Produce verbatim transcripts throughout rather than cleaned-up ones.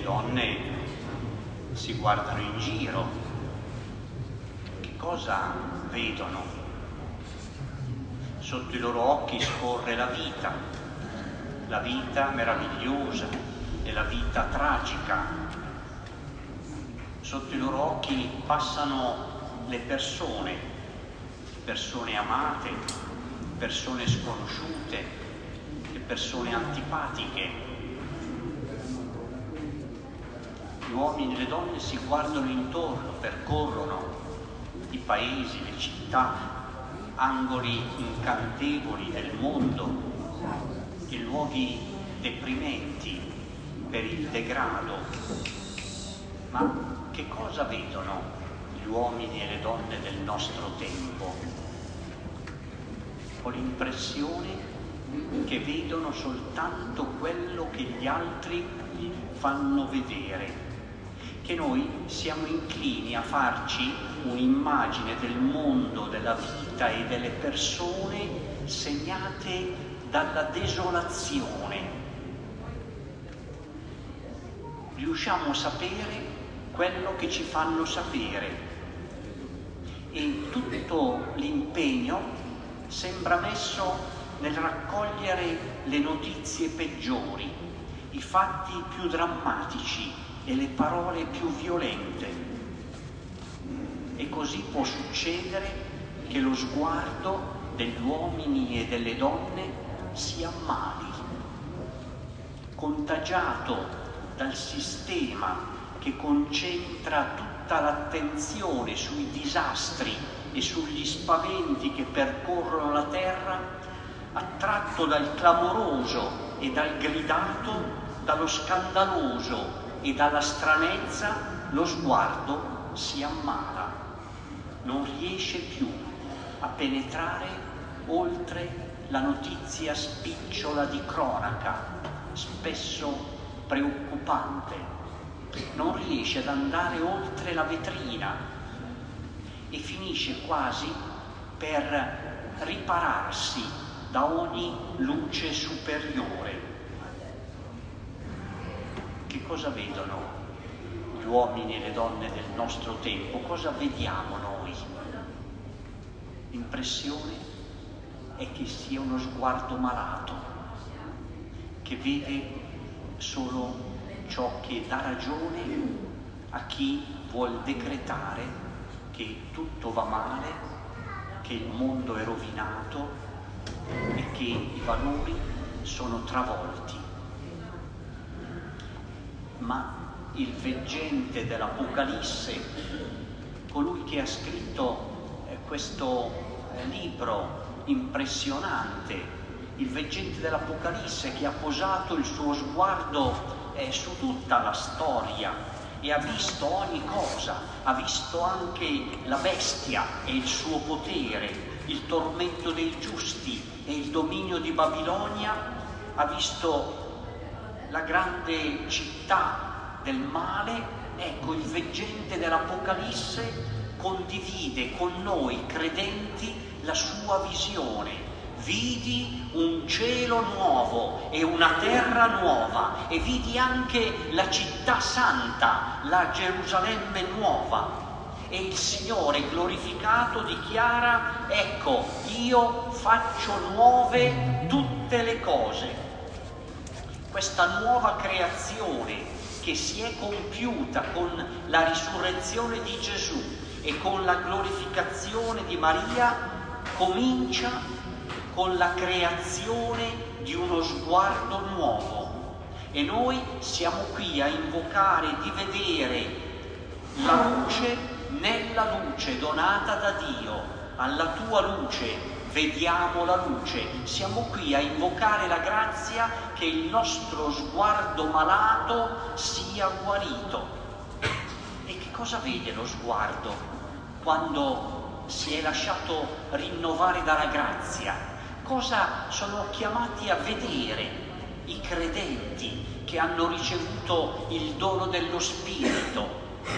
donne si guardano in giro. Che cosa vedono? Sotto i loro occhi scorre la vita, la vita meravigliosa e la vita tragica. Sotto i loro occhi passano le persone, persone amate, persone sconosciute e persone antipatiche. Gli uomini e le donne si guardano intorno, percorrono i paesi, le città, angoli incantevoli del mondo e luoghi deprimenti per il degrado. Ma che cosa vedono gli uomini e le donne del nostro tempo? Ho l'impressione che vedono soltanto quello che gli altri fanno vedere, che noi siamo inclini a farci un'immagine del mondo, della vita e delle persone segnate dalla desolazione. Riusciamo a sapere quello che ci fanno sapere e tutto l'impegno sembra messo nel raccogliere le notizie peggiori, i fatti più drammatici e le parole più violente. E così può succedere che lo sguardo degli uomini e delle donne si ammali, contagiato dal sistema che concentra tutta l'attenzione sui disastri e sugli spaventi che percorrono la terra, attratto dal clamoroso e dal gridato, dallo scandaloso e dalla stranezza, lo sguardo si ammala, non riesce più a penetrare oltre la notizia spicciola di cronaca, spesso preoccupante. Non riesce ad andare oltre la vetrina e finisce quasi per ripararsi da ogni luce superiore. Che cosa vedono gli uomini e le donne del nostro tempo? Cosa vediamo noi? L'impressione è che sia uno sguardo malato, che vede solo ciò che dà ragione a chi vuol decretare che tutto va male, che il mondo è rovinato e che i valori sono travolti. Ma il veggente dell'Apocalisse, colui che ha scritto eh, questo eh, libro impressionante, il veggente dell'Apocalisse che ha posato il suo sguardo eh, su tutta la storia e ha visto ogni cosa, ha visto anche la bestia e il suo potere, il tormento dei giusti e il dominio di Babilonia, ha visto la grande città del male. Ecco, il veggente dell'Apocalisse condivide con noi credenti la sua visione. Vidi un cielo nuovo e una terra nuova, e vidi anche la città santa, la Gerusalemme nuova. E il Signore glorificato dichiara: ecco, io faccio nuove tutte le cose. Questa nuova creazione che si è compiuta con la risurrezione di Gesù e con la glorificazione di Maria comincia con la creazione di uno sguardo nuovo. E noi siamo qui a invocare di vedere la luce nella luce donata da Dio. Alla tua luce vediamo la luce. Siamo qui a invocare la grazia che il nostro sguardo malato sia guarito. E che cosa vede lo sguardo quando si è lasciato rinnovare dalla grazia? Cosa sono chiamati a vedere i credenti che hanno ricevuto il dono dello Spirito?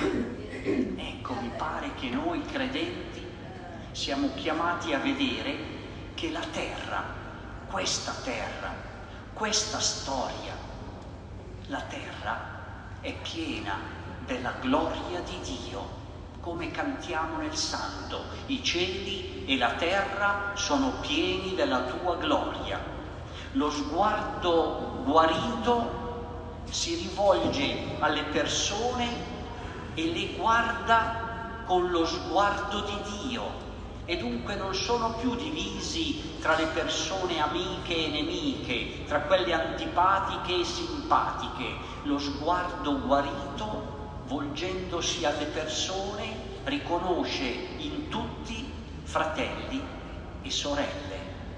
Ecco, mi pare che noi credenti siamo chiamati a vedere che la terra, questa terra, questa storia, la terra è piena della gloria di Dio, come cantiamo nel Santo: i cieli e la terra sono pieni della tua gloria. Lo sguardo guarito si rivolge alle persone e le guarda con lo sguardo di Dio, e dunque non sono più divisi tra le persone amiche e nemiche, tra quelle antipatiche e simpatiche. Lo sguardo guarito, volgendosi alle persone, riconosce in tutti fratelli e sorelle.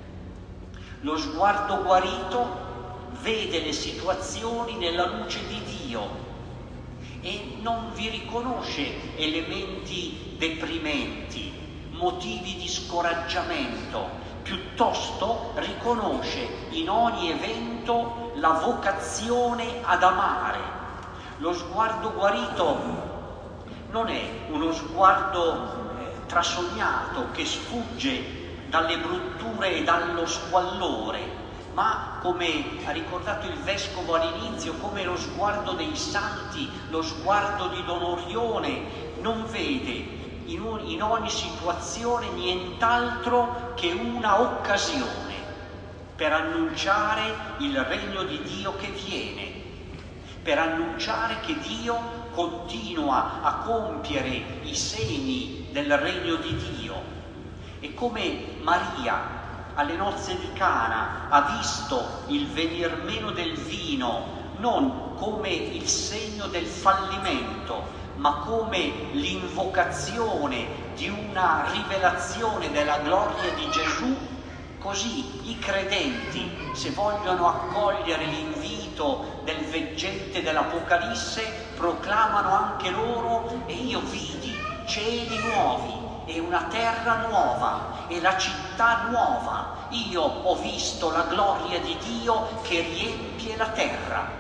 Lo sguardo guarito vede le situazioni nella luce di Dio e non vi riconosce elementi deprimenti, motivi di scoraggiamento, piuttosto riconosce in ogni evento la vocazione ad amare. Lo sguardo guarito non è uno sguardo eh, trasognato che sfugge dalle brutture e dallo squallore, ma, come ha ricordato il Vescovo all'inizio, come lo sguardo dei santi, lo sguardo di Don Orione, non vede in, un, in ogni situazione nient'altro che una occasione per annunciare il regno di Dio che viene, per annunciare che Dio continua a compiere i segni del regno di Dio. E come Maria alle nozze di Cana ha visto il venir meno del vino non come il segno del fallimento, ma come l'invocazione di una rivelazione della gloria di Gesù, così i credenti, se vogliono accogliere l'invito del veggente dell'Apocalisse, proclamano anche loro: e io vidi cieli nuovi e una terra nuova e la città nuova. Io ho visto la gloria di Dio che riempie la terra.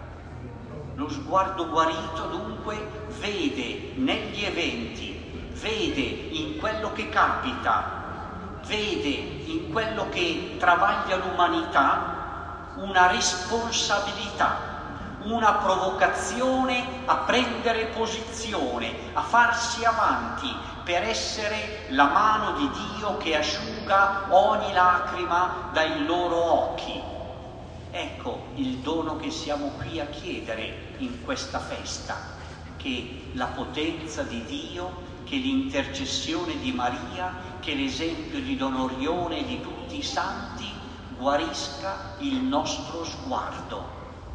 Lo sguardo guarito dunque vede negli eventi, vede in quello che capita, vede in quello che travaglia l'umanità una responsabilità, una provocazione a prendere posizione, a farsi avanti per essere la mano di Dio che asciuga ogni lacrima dai loro occhi. Ecco il dono che siamo qui a chiedere in questa festa, che la potenza di Dio, che l'intercessione di Maria, che l'esempio di Don Orione e di tutti i santi guarisca il nostro sguardo.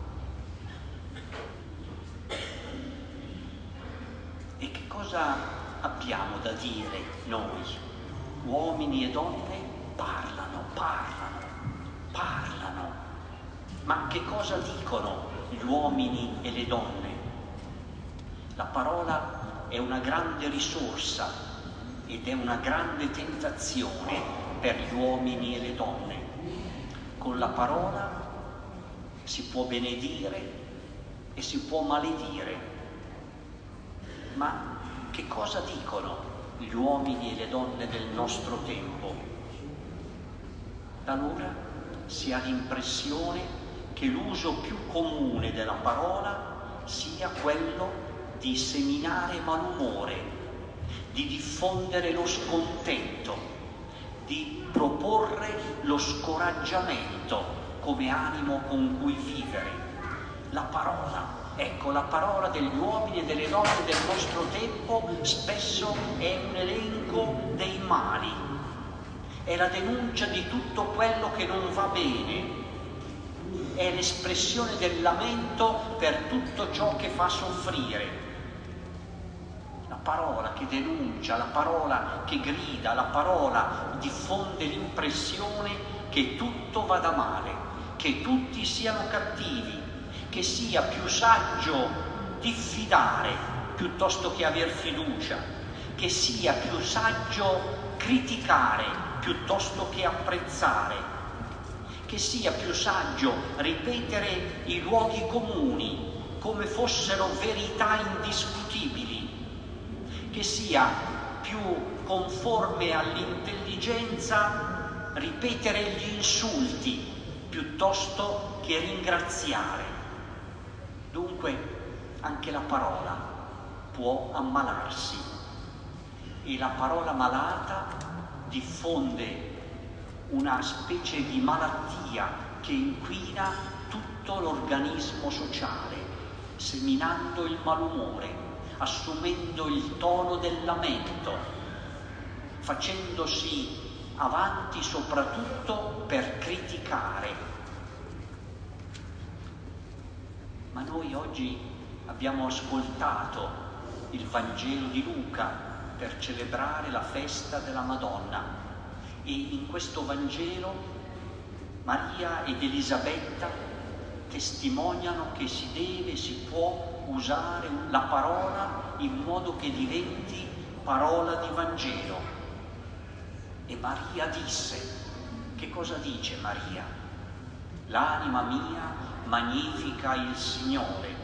E che cosa abbiamo da dire noi? Uomini e donne parlano, parlano, parlano. Ma che cosa dicono gli uomini e le donne? La parola è una grande risorsa ed è una grande tentazione per gli uomini e le donne. Con la parola si può benedire e si può maledire. Ma che cosa dicono gli uomini e le donne del nostro tempo? Talora si ha l'impressione che l'uso più comune della parola sia quello di seminare malumore, di diffondere lo scontento, di proporre lo scoraggiamento come animo con cui vivere. La parola, ecco, la parola degli uomini e delle donne del nostro tempo spesso è un elenco dei mali, è la denuncia di tutto quello che non va bene, è l'espressione del lamento per tutto ciò che fa soffrire. La parola che denuncia, la parola che grida, la parola diffonde l'impressione che tutto vada male, che tutti siano cattivi, che sia più saggio diffidare piuttosto che aver fiducia, che sia più saggio criticare piuttosto che apprezzare, che sia più saggio ripetere i luoghi comuni come fossero verità indiscutibili, che sia più conforme all'intelligenza ripetere gli insulti piuttosto che ringraziare. Dunque anche la parola può ammalarsi e la parola malata diffonde una specie di malattia che inquina tutto l'organismo sociale, seminando il malumore, assumendo il tono del lamento, facendosi avanti soprattutto per criticare. Ma noi oggi abbiamo ascoltato il Vangelo di Luca per celebrare la festa della Madonna e in questo Vangelo Maria ed Elisabetta testimoniano che si deve, si può usare la parola in modo che diventi parola di Vangelo. E Maria disse, che cosa dice Maria? L'anima mia magnifica il Signore.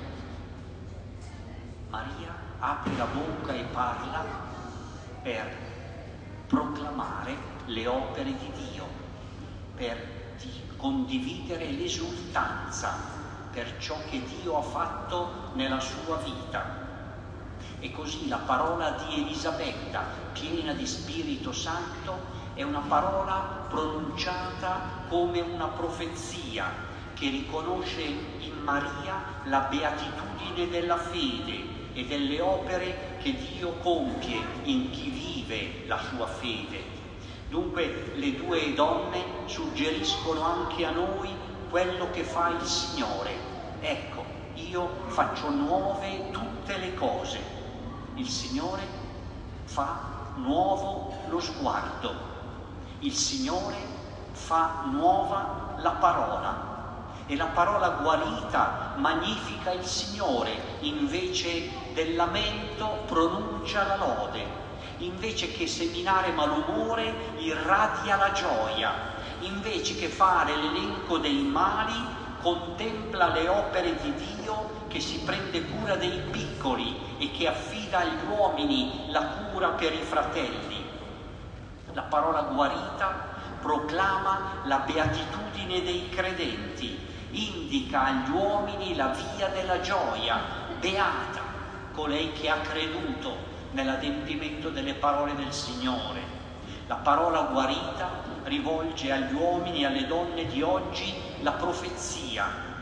Maria apre la bocca e parla per proclamare le opere di Dio, per condividere l'esultanza per ciò che Dio ha fatto nella sua vita. E così la parola di Elisabetta, piena di Spirito Santo, è una parola pronunciata come una profezia che riconosce in Maria la beatitudine della fede e delle opere che Dio compie in chi vive la sua fede. Dunque le due donne suggeriscono anche a noi quello che fa il Signore. Ecco, io faccio nuove tutte le cose. Il Signore fa nuovo lo sguardo. Il Signore fa nuova la parola. E la parola guarita magnifica il Signore, invece del lamento pronuncia la lode. Invece che seminare malumore irradia la gioia, invece che fare l'elenco dei mali contempla le opere di Dio che si prende cura dei piccoli e che affida agli uomini la cura per i fratelli. La parola guarita proclama la beatitudine dei credenti, indica agli uomini la via della gioia, beata colei che ha creduto nell'adempimento delle parole del Signore. La parola guarita rivolge agli uomini e alle donne di oggi la profezia,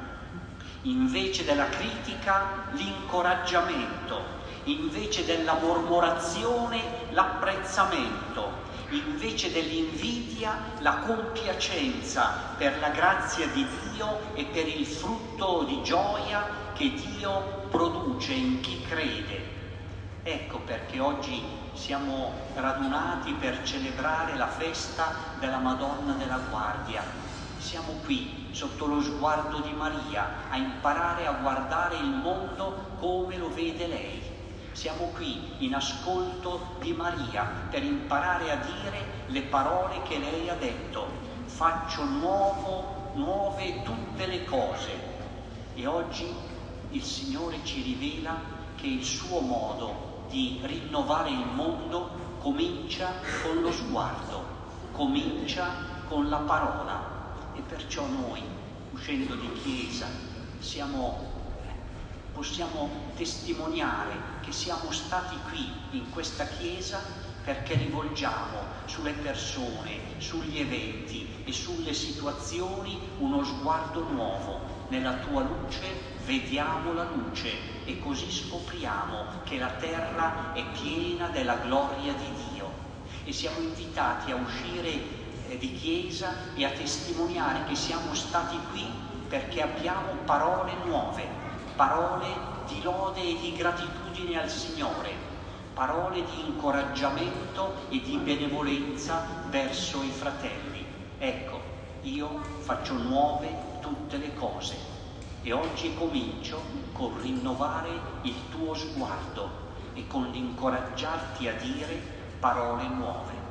invece della critica l'incoraggiamento, invece della mormorazione l'apprezzamento, invece dell'invidia la compiacenza per la grazia di Dio e per il frutto di gioia che Dio produce in chi crede. Ecco perché oggi siamo radunati per celebrare la festa della Madonna della Guardia. Siamo qui sotto lo sguardo di Maria a imparare a guardare il mondo come lo vede lei. Siamo qui in ascolto di Maria per imparare a dire le parole che lei ha detto. Faccio nuovo, nuove tutte le cose. E oggi il Signore ci rivela che il suo modo di rinnovare il mondo comincia con lo sguardo, comincia con la parola. E perciò noi, uscendo di chiesa, siamo, possiamo testimoniare che siamo stati qui in questa chiesa perché rivolgiamo sulle persone, sugli eventi e sulle situazioni uno sguardo nuovo. Nella tua luce vediamo la luce e così scopriamo che la terra è piena della gloria di Dio. E siamo invitati a uscire eh, di chiesa e a testimoniare che siamo stati qui perché abbiamo parole nuove, parole di lode e di gratitudine al Signore, parole di incoraggiamento e di benevolenza verso i fratelli. Ecco, io faccio nuove tutte le cose. E oggi comincio con rinnovare il tuo sguardo e con l'incoraggiarti a dire parole nuove.